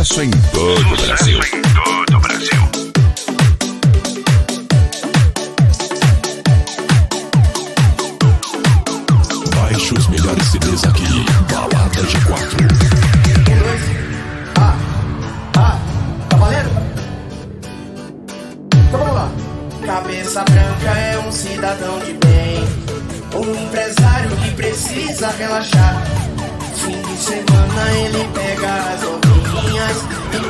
Sucesso em todo o Brasil. Baixe os melhores CDs aqui. Balada G4. Tá valendo? Então vamos lá. Cabeça branca é um cidadão de bem, um empresário que precisa relaxar. Fim de semana ele pega as novinhas e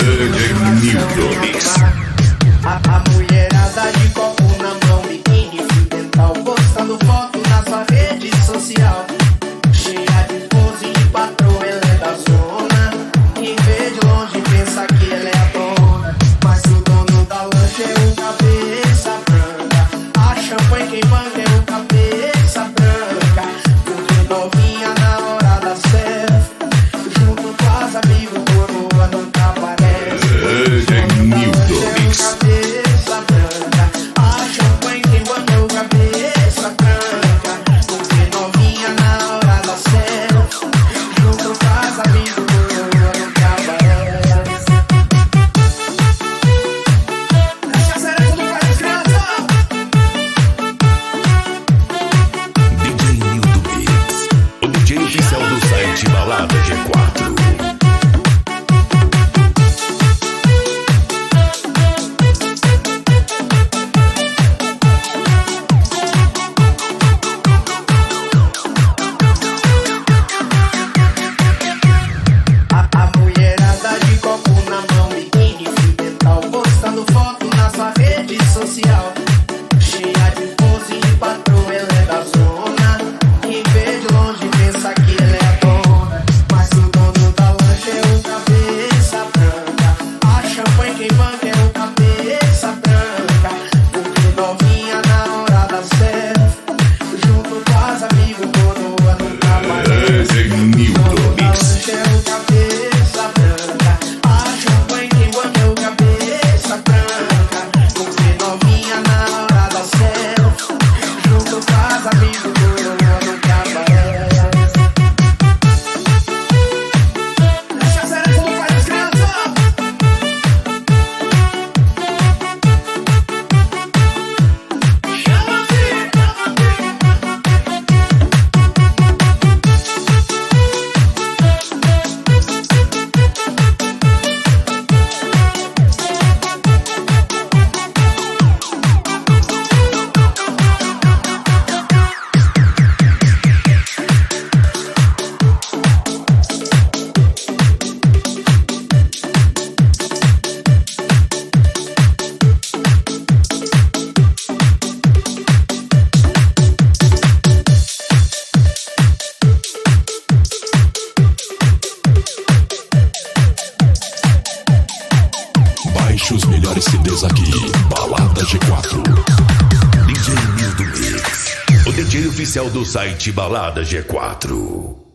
a mulherada de copo na mão, biquíni, fio dental, postando foto na sua rede social. Cheia de pose e patroa, ela é da zona. Quem vê de longe pensa que ela é a dona, mas o dono da lancha é o cabeça branca. A champanhe quem manda é o cabeça branca. Tudo novinha na hora da selfie, junto com as amigos, coroa nunca aparece. Cabeça branca, a champanhe quem manda é o cabeça branca. Tudo novinha na hora da selfie, junto com as amigos, coroa nunca aparece. Deixa a serena do pai das crianças. DJ Nildo Mix, o DJ oficial do site Balada G4. A mulherada de copo na mão, biquíni, fio dental, postando foto na sua rede social. Cheia de pose e patroa, ela é da zona. Quem vê de longe pensa que ela é a dona, mas o dono da lancha é o cabeça branca. A champanhe quem banca é o cabeça branca. Porque novinha na hora da selfie, junto com as amigos, coroa nunca aparece. Nildo Mix. É o cabeça branca, a champanhe quem banca é o cabeça branca. Porque novinha na hora da selfie, junto com as amigos, coroa nunca aparece. Deixa a serena do pai das crianças. Baixe os melhores CDs aqui. Balada G4. DJ Nildo Mix, o DJ oficial do site Balada G4.